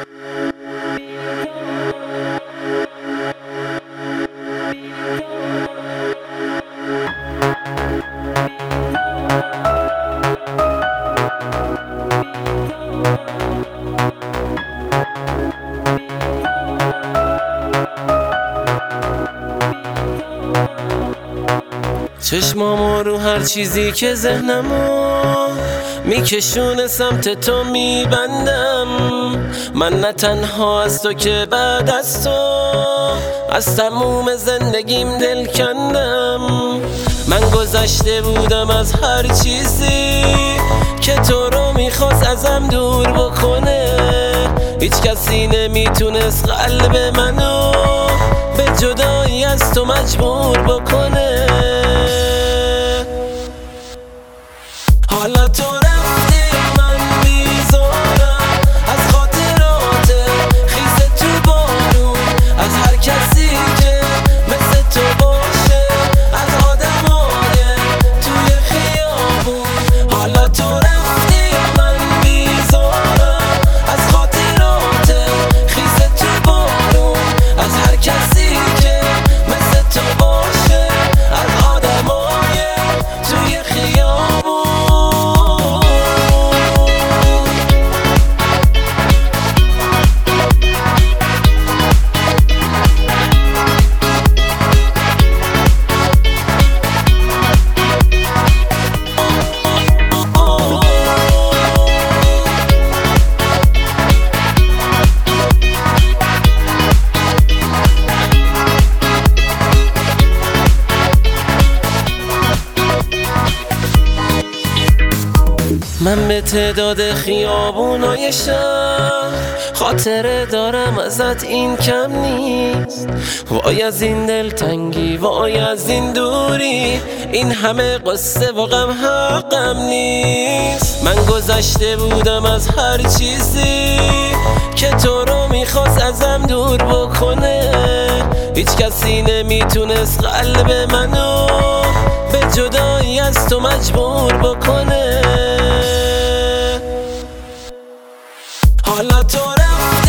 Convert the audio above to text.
چشمامو رو هر چیزی که ذهنمو میکشونه سمت تو میبندم. من نه تنها از تو که بعد از تو از تموم زندگیم دل کندم. من گذشته بودم از هر چیزی که تو رو میخواست ازم دور بکنه. هیچ کسی نمیتونست قلب منو به جدایی از تو مجبور بکنه. حالا تو رفتی من بیزارم از خاطرات خیز تو بارون، از هر کسی که مثل تو باشه، از آدمای توی خیابون. حالا تو رفتی من بیزارم از خاطرات خیز تو بارون، از هر کسی که مثل تو باشه، از آدمای توی خیابون. من به تعداد خیابونای شهر خاطره دارم ازت، این کم نیست. وای از این دلتنگی، وای از این دوری، این همه قصه و غم حقم نیست. من گذشته بودم از هر چیزی که تو رو میخواست ازم دور بکنه. هیچ کسی نمیتونست قلب منو به جدایی از تو مجبور بکنه. حالا تو رفتی